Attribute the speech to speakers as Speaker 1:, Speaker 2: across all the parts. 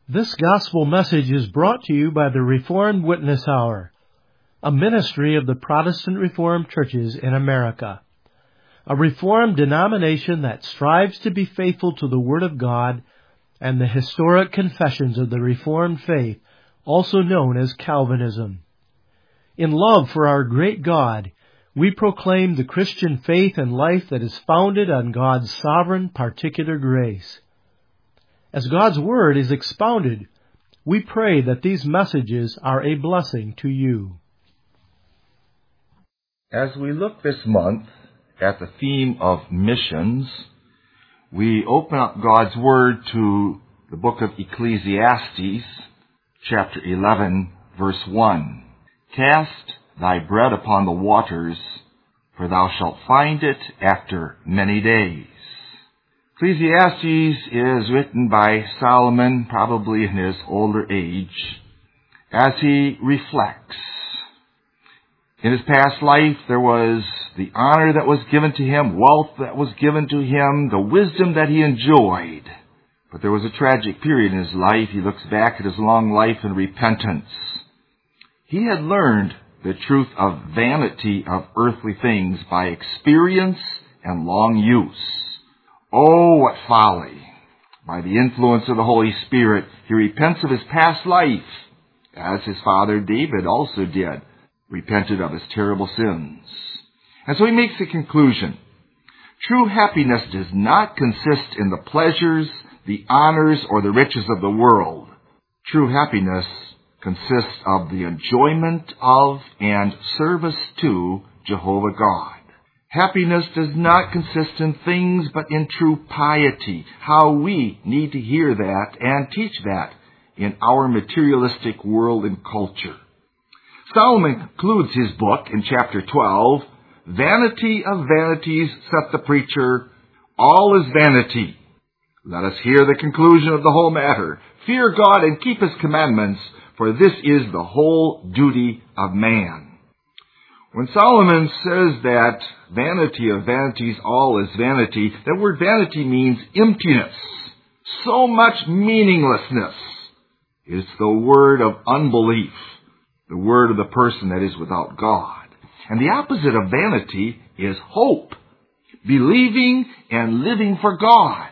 Speaker 1: This gospel message is brought to you by the Reformed Witness Hour, a ministry of the Protestant Reformed churches in America. A Reformed denomination that strives to be faithful to the Word of God and the historic confessions of the Reformed faith, also known as Calvinism. In love for our great God, we proclaim the Christian faith and life that is founded on God's sovereign particular grace. As God's Word is expounded, we pray that these messages are a blessing to you.
Speaker 2: As we look this month at the theme of missions, we open up God's Word to the book of Ecclesiastes, chapter 11, verse 1. Cast thy bread upon the waters, for thou shalt find it after many days. Ecclesiastes is written by Solomon, probably in his older age, as he reflects. In his past life, there was the honor that was given to him, wealth that was given to him, the wisdom that he enjoyed. But there was a tragic period in his life. He looks back at his long life in repentance. He had learned the truth of vanity of earthly things by experience and long use. Oh, what folly! By the influence of the Holy Spirit, he repents of his past life, as his father David also did, repented of his terrible sins. And so he makes a conclusion. True happiness does not consist in the pleasures, the honors, or the riches of the world. True happiness consists of the enjoyment of and service to Jehovah God. Happiness does not consist in things, but in true piety. How we need to hear that and teach that in our materialistic world and culture. Solomon concludes his book in chapter 12, Vanity of vanities, saith the preacher, all is vanity. Let us hear the conclusion of the whole matter. Fear God and keep his commandments, for this is the whole duty of man. When Solomon says that vanity of vanities, all is vanity, that word vanity means emptiness, so much meaninglessness. It's the word of unbelief, the word of the person that is without God. And the opposite of vanity is hope, believing and living for God.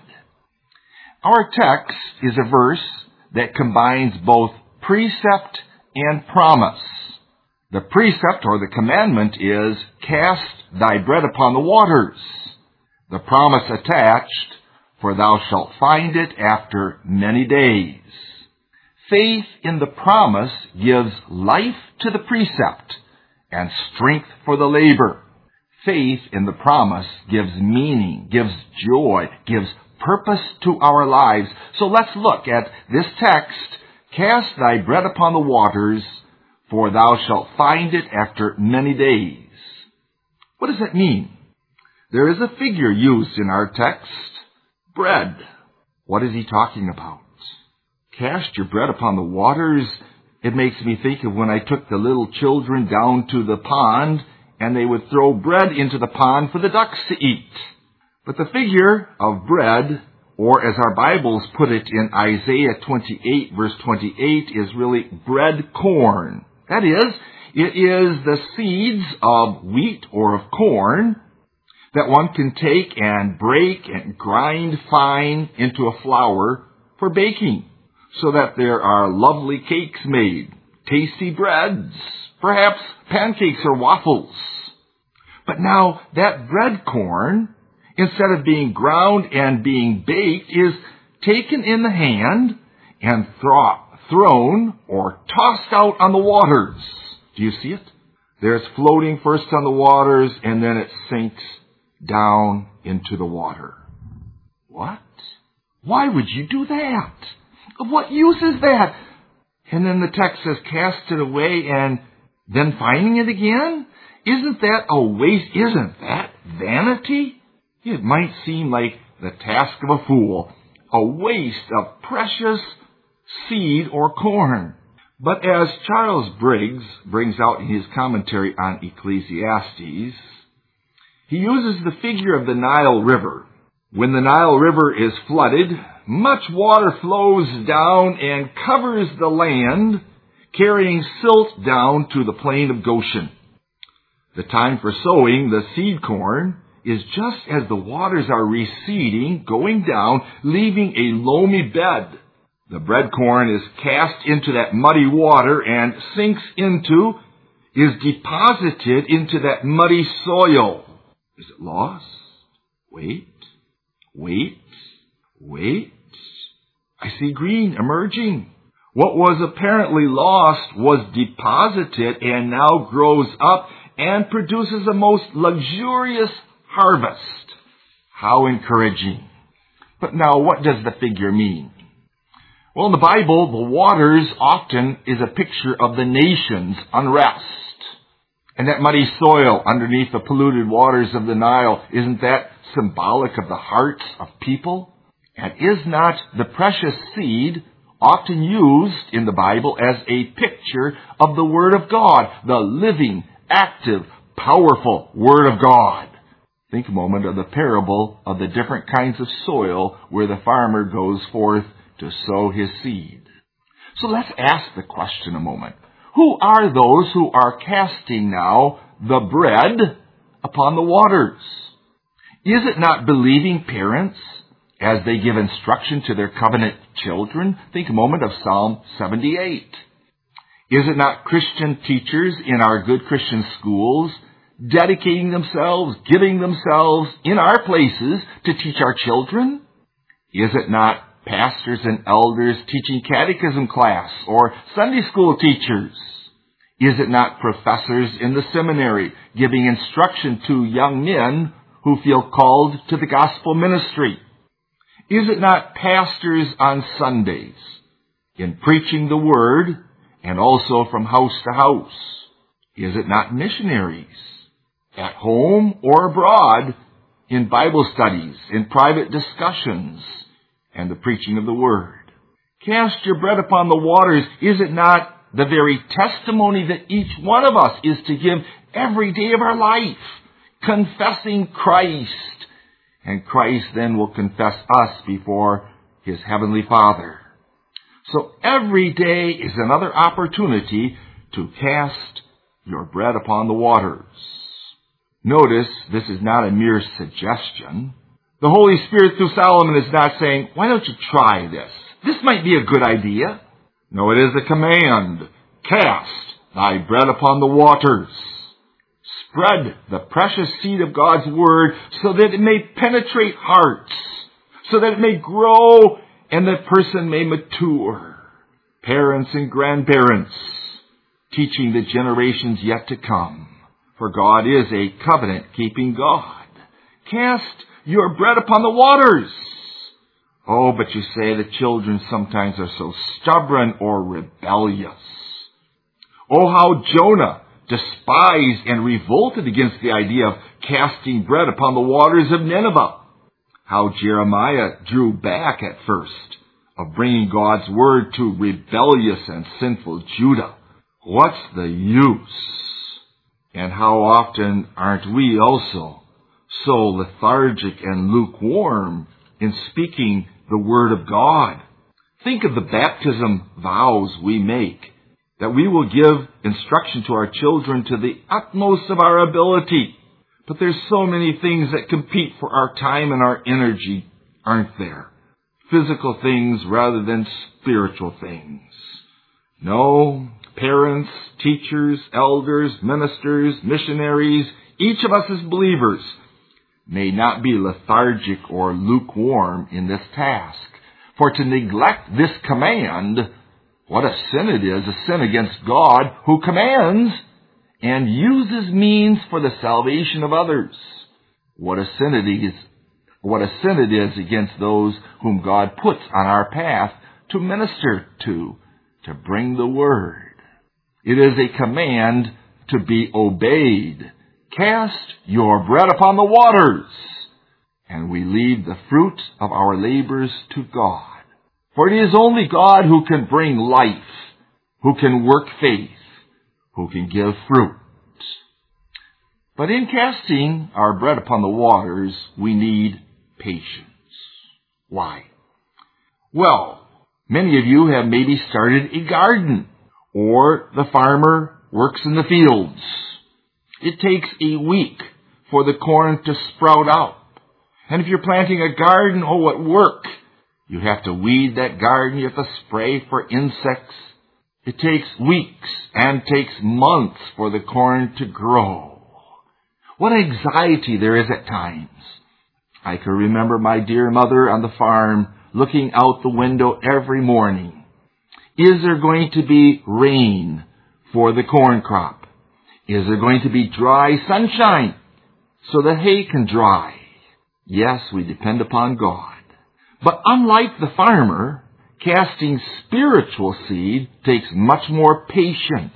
Speaker 2: Our text is a verse that combines both precept and promise. The precept or the commandment is, cast thy bread upon the waters. The promise attached, for thou shalt find it after many days. Faith in the promise gives life to the precept and strength for the labor. Faith in the promise gives meaning, gives joy, gives purpose to our lives. So let's look at this text, cast thy bread upon the waters, for thou shalt find it after many days. What does that mean? There is a figure used in our text, bread. What is he talking about? Cast your bread upon the waters. It makes me think of when I took the little children down to the pond, and they would throw bread into the pond for the ducks to eat. But the figure of bread, or as our Bibles put it in Isaiah 28, verse 28, is really bread corn. That is, it is the seeds of wheat or of corn that one can take and break and grind fine into a flour for baking, so that there are lovely cakes made, tasty breads, perhaps pancakes or waffles. But now that bread corn, instead of being ground and being baked, is taken in the hand and thrown or tossed out on the waters. Do you see it? There's floating first on the waters, and then it sinks down into the water. What? Why would you do that? Of what use is that? And then the text says, cast it away and then finding it again? Isn't that a waste? Isn't that vanity? It might seem like the task of a fool, a waste of precious seed or corn. But as Charles Briggs brings out in his commentary on Ecclesiastes, he uses the figure of the Nile River When the Nile River is flooded, much water flows down and covers the land, carrying silt down to the plain of Goshen. The time for sowing the seed corn is just as the waters are receding, going down, leaving a loamy bed. The bread corn is cast into that muddy water and is deposited into that muddy soil. Is it lost? Wait. I see green emerging. What was apparently lost was deposited and now grows up and produces a most luxurious harvest. How encouraging. But now, what does the figure mean? Well, in the Bible, the waters often is a picture of the nation's unrest. And that muddy soil underneath the polluted waters of the Nile, isn't that symbolic of the hearts of people? And is not the precious seed often used in the Bible as a picture of the Word of God, the living, active, powerful Word of God? Think a moment of the parable of the different kinds of soil where the farmer goes forth to sow his seed. So let's ask the question a moment. Who are those who are casting now the bread upon the waters? Is it not believing parents as they give instruction to their covenant children? Think a moment of Psalm 78. Is it not Christian teachers in our good Christian schools dedicating themselves, giving themselves in our places to teach our children? Is it not pastors and elders teaching catechism class or Sunday school teachers? Is it not professors in the seminary giving instruction to young men who feel called to the gospel ministry? Is it not pastors on Sundays in preaching the word and also from house to house? Is it not missionaries at home or abroad in Bible studies, in private discussions, and the preaching of the word? Cast your bread upon the waters. Is it not the very testimony that each one of us is to give every day of our life, confessing Christ? And Christ then will confess us before his heavenly Father. So every day is another opportunity to cast your bread upon the waters. Notice this is not a mere suggestion. The Holy Spirit through Solomon is not saying, why don't you try this? This might be a good idea. No, it is a command. Cast thy bread upon the waters. Spread the precious seed of God's Word so that it may penetrate hearts, so that it may grow and the person may mature. Parents and grandparents, teaching the generations yet to come. For God is a covenant-keeping God. Cast your bread upon the waters. Oh, but you say the children sometimes are so stubborn or rebellious. Oh, how Jonah despised and revolted against the idea of casting bread upon the waters of Nineveh. How Jeremiah drew back at first of bringing God's word to rebellious and sinful Judah. What's the use? And how often aren't we also so lethargic and lukewarm in speaking the word of God? Think of the baptism vows we make, that we will give instruction to our children to the utmost of our ability. But there's so many things that compete for our time and our energy, aren't there? Physical things rather than spiritual things. No, parents, teachers, elders, ministers, missionaries, each of us as believers may not be lethargic or lukewarm in this task. For to neglect this command, what a sin it is, a sin against God who commands and uses means for the salvation of others. What a sin it is against those whom God puts on our path to minister to bring the word. It is a command to be obeyed. Cast your bread upon the waters, and we leave the fruit of our labors to God. For it is only God who can bring life, who can work faith, who can give fruit. But in casting our bread upon the waters, we need patience. Why? Well, many of you have maybe started a garden, or the farmer works in the fields. It takes a week for the corn to sprout out. And if you're planting a garden, oh, what work! You have to weed that garden, you have to spray for insects. It takes weeks and takes months for the corn to grow. What anxiety there is at times. I can remember my dear mother on the farm looking out the window every morning. Is there going to be rain for the corn crop? Is there going to be dry sunshine so the hay can dry? Yes, we depend upon God. But unlike the farmer, casting spiritual seed takes much more patience.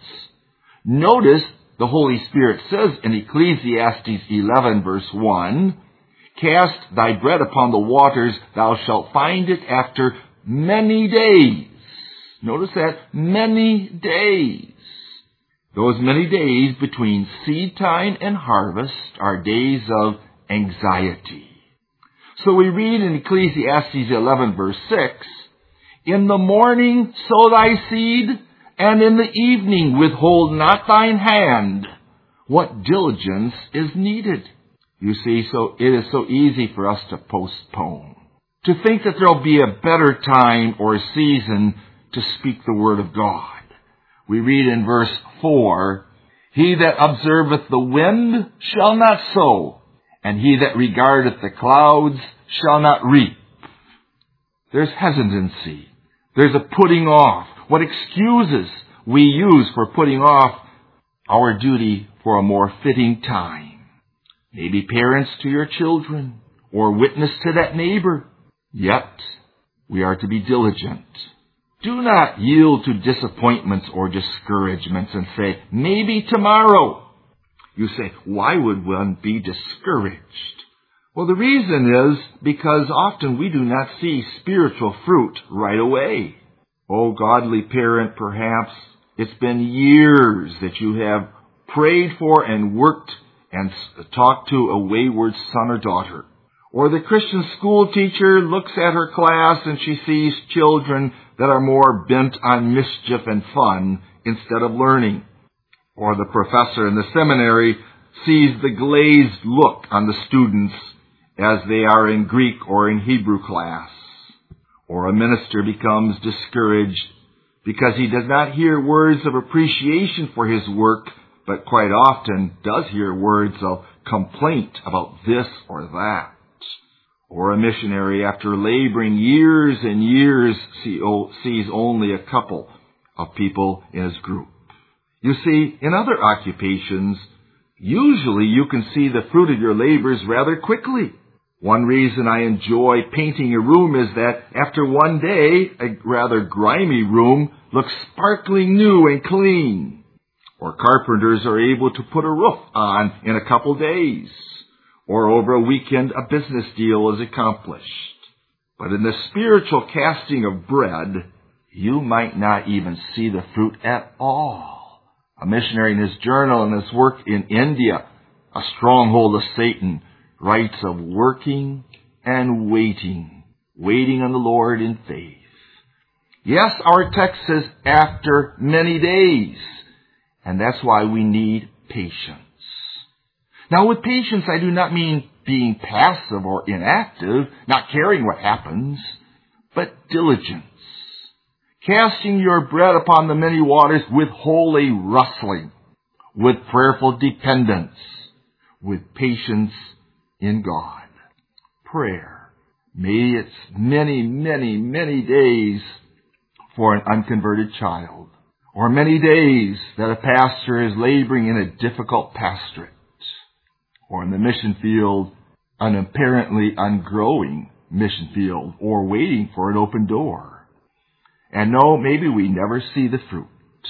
Speaker 2: Notice the Holy Spirit says in Ecclesiastes 11 verse 1, "Cast thy bread upon the waters, thou shalt find it after many days." Notice that, many days. Those many days between seed time and harvest are days of anxiety. So we read in Ecclesiastes 11 verse 6, "In the morning sow thy seed, and in the evening withhold not thine hand." What diligence is needed? You see, so it is so easy for us to postpone, to think that there'll be a better time or season to speak the word of God. We read in verse 4, "He that observeth the wind shall not sow, and he that regardeth the clouds shall not reap." There's hesitancy. There's a putting off. What excuses we use for putting off our duty for a more fitting time. Maybe parents to your children, or witness to that neighbor. Yet, we are to be diligent. Do not yield to disappointments or discouragements and say, "Maybe tomorrow." You say, why would one be discouraged? Well, the reason is because often we do not see spiritual fruit right away. Oh, godly parent, perhaps it's been years that you have prayed for and worked and talked to a wayward son or daughter. Or the Christian school teacher looks at her class and she sees children that are more bent on mischief and fun instead of learning. Or the professor in the seminary sees the glazed look on the students as they are in Greek or in Hebrew class. Or a minister becomes discouraged because he does not hear words of appreciation for his work, but quite often does hear words of complaint about this or that. Or a missionary, after laboring years and years, sees only a couple of people in his group. You see, in other occupations, usually you can see the fruit of your labors rather quickly. One reason I enjoy painting a room is that after one day, a rather grimy room looks sparkling new and clean. Or carpenters are able to put a roof on in a couple days. Or over a weekend, a business deal is accomplished. But in the spiritual casting of bread, you might not even see the fruit at all. A missionary in his journal and his work in India, a stronghold of Satan, writes of working and waiting on the Lord in faith. Yes, our text says after many days, and that's why we need patience. Now, with patience, I do not mean being passive or inactive, not caring what happens, but diligence. Casting your bread upon the many waters with holy rustling, with prayerful dependence, with patience in God. Prayer. Maybe it's many, many, many days for an unconverted child, or many days that a pastor is laboring in a difficult pastorate, or in the mission field, an apparently ungrowing mission field, or waiting for an open door. And no, maybe we never see the fruit.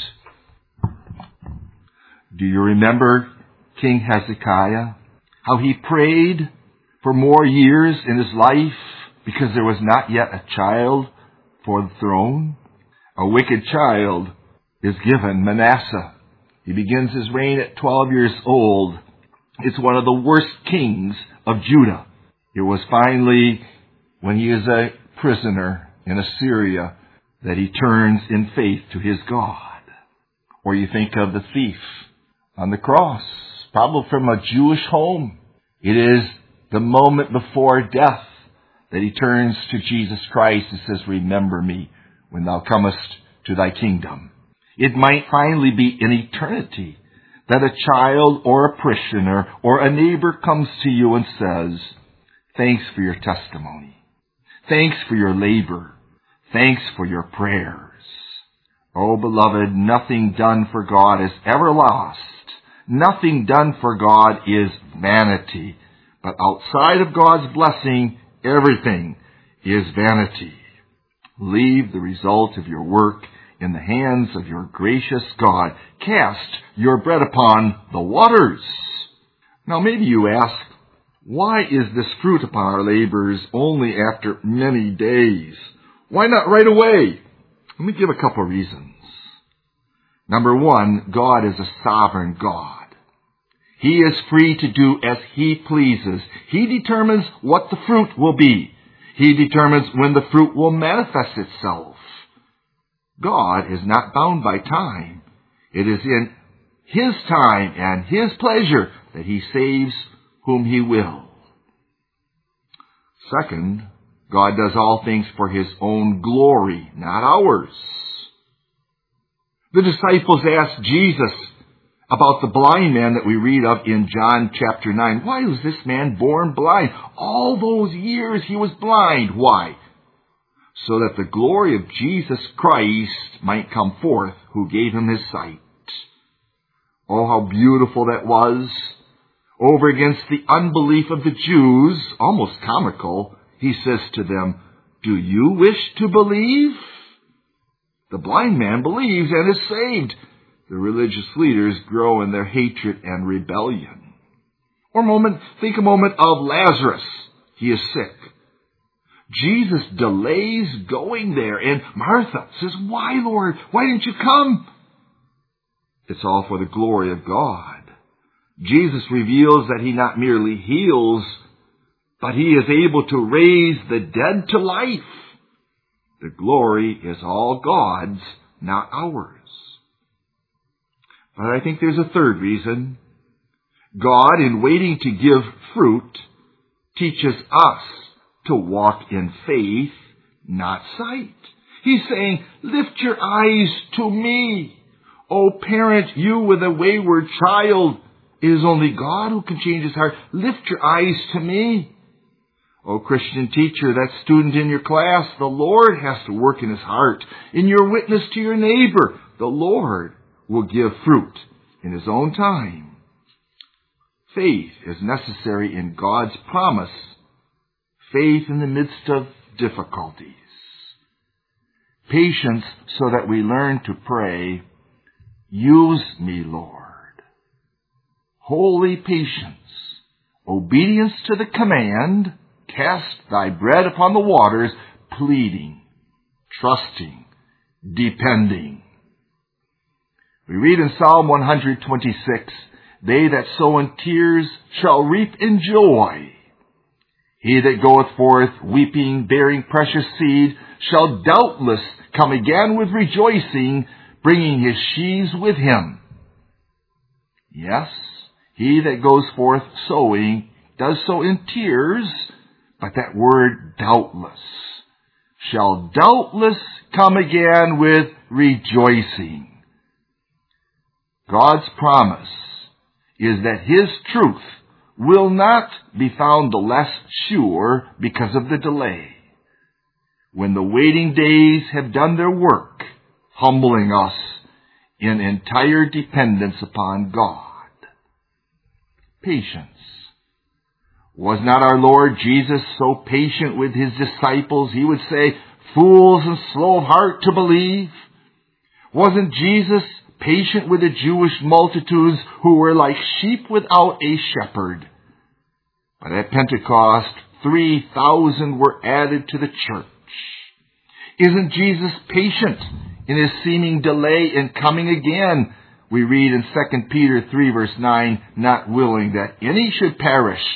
Speaker 2: Do you remember King Hezekiah? How he prayed for more years in his life because there was not yet a child for the throne? A wicked child is given, Manasseh. He begins his reign at 12 years old. It's one of the worst kings of Judah. It was finally when he is a prisoner in Assyria that he turns in faith to his God. Or you think of the thief on the cross, probably from a Jewish home. It is the moment before death that he turns to Jesus Christ and says, "Remember me when thou comest to thy kingdom." It might finally be in eternity that a child or a parishioner or a neighbor comes to you and says, "Thanks for your testimony. Thanks for your labor. Thanks for your prayers." Oh, beloved, nothing done for God is ever lost. Nothing done for God is vanity. But outside of God's blessing, everything is vanity. Leave the result of your work in the hands of your gracious God. Cast your bread upon the waters. Now maybe you ask, why is this fruit upon our labors only after many days? Why not right away? Let me give a couple of reasons. Number one, God is a sovereign God. He is free to do as He pleases. He determines what the fruit will be. He determines when the fruit will manifest itself. God is not bound by time. It is in His time and His pleasure that He saves whom He will. Second, God does all things for His own glory, not ours. The disciples asked Jesus about the blind man that we read of in John chapter 9. Why was this man born blind? All those years he was blind. Why? So that the glory of Jesus Christ might come forth, who gave him his sight. Oh, how beautiful that was. Over against the unbelief of the Jews, almost comical, he says to them, "Do you wish to believe?" The blind man believes and is saved. The religious leaders grow in their hatred and rebellion. Think a moment of Lazarus. He is sick. Jesus delays going there, and Martha says, "Why, Lord? Why didn't you come?" It's all for the glory of God. Jesus reveals that He not merely heals, but He is able to raise the dead to life. The glory is all God's, not ours. But I think there's a third reason. God, in waiting to give fruit, teaches us to walk in faith, not sight. He's saying, "Lift your eyes to me." Oh, parent, you with a wayward child, it is only God who can change his heart. Lift your eyes to me. Oh, Christian teacher, that student in your class, the Lord has to work in his heart. In your witness to your neighbor, the Lord will give fruit in His own time. Faith is necessary in God's promise. Faith in the midst of difficulties. Patience so that we learn to pray, "Use me, Lord." Holy patience. Obedience to the command, "Cast thy bread upon the waters," pleading, trusting, depending. We read in Psalm 126, "They that sow in tears shall reap in joy. He that goeth forth weeping, bearing precious seed, shall doubtless come again with rejoicing, bringing his sheaves with him." Yes, he that goes forth sowing does so in tears, but that word "doubtless" shall doubtless come again with rejoicing. God's promise is that His truth will not be found the less sure because of the delay. When the waiting days have done their work, humbling us in entire dependence upon God. Patience. Was not our Lord Jesus so patient with His disciples, He would say, "Fools and slow of heart to believe"? Wasn't Jesus patient with the Jewish multitudes who were like sheep without a shepherd? But at Pentecost, 3,000 were added to the church. Isn't Jesus patient in His seeming delay in coming again? We read in 2 Peter 3 verse 9, "Not willing that any should perish,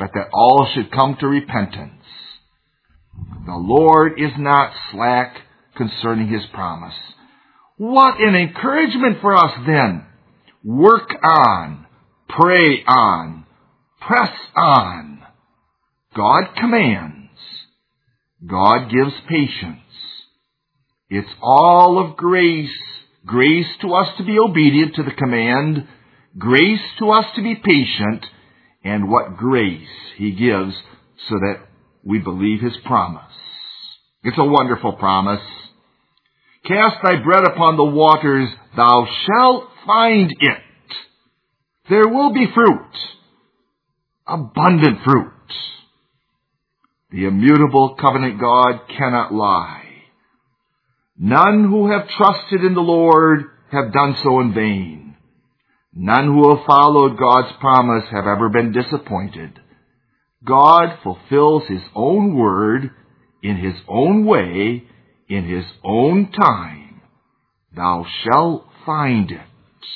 Speaker 2: but that all should come to repentance. The Lord is not slack concerning his promise. What an encouragement for us then. Work on, pray on, press on. God commands. God gives patience. It's all of grace. Grace to us to be obedient to the command. Grace to us to be patient. And what grace he gives so that we believe his promise. It's a wonderful promise. Cast thy bread upon the waters, thou shalt find it. There will be fruit. Abundant fruit. The immutable covenant God cannot lie. None who have trusted in the Lord have done so in vain. None who have followed God's promise have ever been disappointed. God fulfills his own word in his own way, in his own time. Thou shalt find it.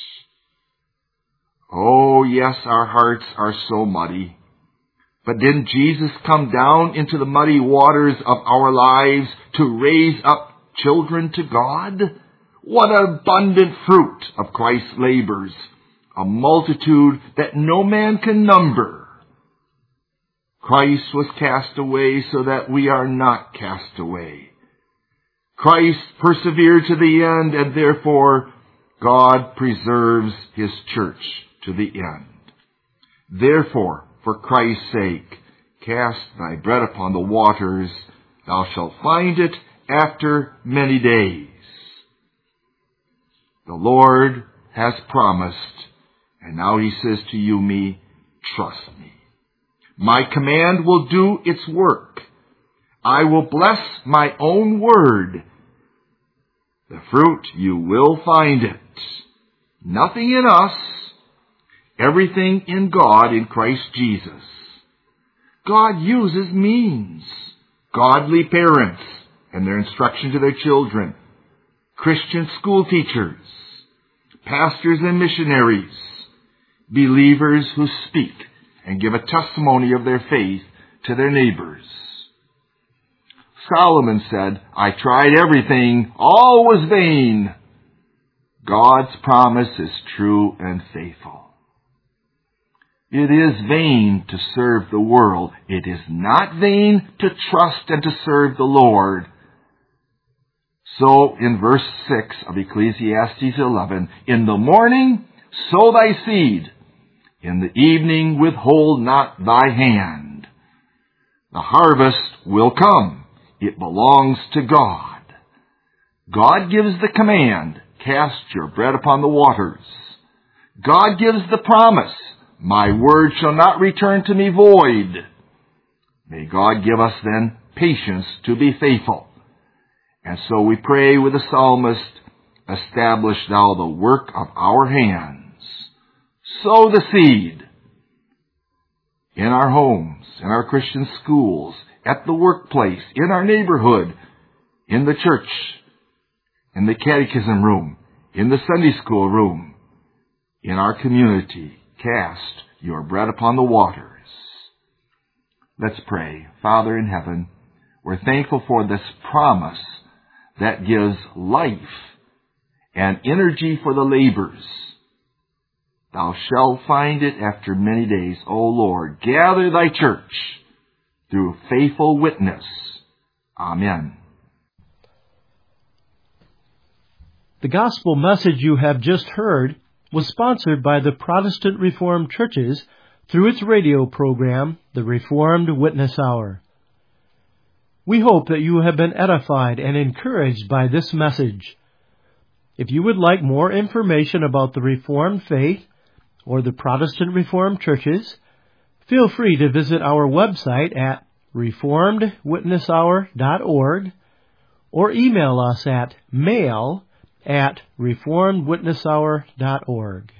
Speaker 2: Oh, yes, our hearts are so muddy. But didn't Jesus come down into the muddy waters of our lives to raise up children to God? What abundant fruit of Christ's labors, a multitude that no man can number. Christ was cast away so that we are not cast away. Christ persevered to the end, and therefore God preserves his church to the end. Therefore, for Christ's sake, cast thy bread upon the waters, thou shalt find it after many days. The Lord has promised, and now he says to you, me, trust me. My command will do its work. I will bless my own word. The fruit, you will find it. Nothing in us, everything in God, in Christ Jesus. God uses means. Godly parents and their instruction to their children. Christian school teachers. Pastors and missionaries. Believers who speak and give a testimony of their faith to their neighbors. Solomon said, I tried everything, all was vain. God's promise is true and faithful. It is vain to serve the world. It is not vain to trust and to serve the Lord. So in verse 6 of Ecclesiastes 11, in the morning sow thy seed, in the evening withhold not thy hand. The harvest will come. It belongs to God. God gives the command, cast your bread upon the waters. God gives the promise, my word shall not return to me void. May God give us then patience to be faithful. And so we pray with the psalmist, establish thou the work of our hands. Sow the seed in our homes, in our Christian schools, at the workplace, in our neighborhood, in the church, in the catechism room, in the Sunday school room, in our community. Cast your bread upon the waters. Let's pray. Father in heaven, we're thankful for this promise that gives life and energy for the labors. Thou shalt find it after many days, O Lord. Gather thy church through faithful witness. Amen.
Speaker 1: The gospel message you have just heard was sponsored by the Protestant Reformed Churches through its radio program, the Reformed Witness Hour. We hope that you have been edified and encouraged by this message. If you would like more information about the Reformed faith or the Protestant Reformed Churches, feel free to visit our website at reformedwitnesshour.org or email us at mail@reformedwitnesshour.org.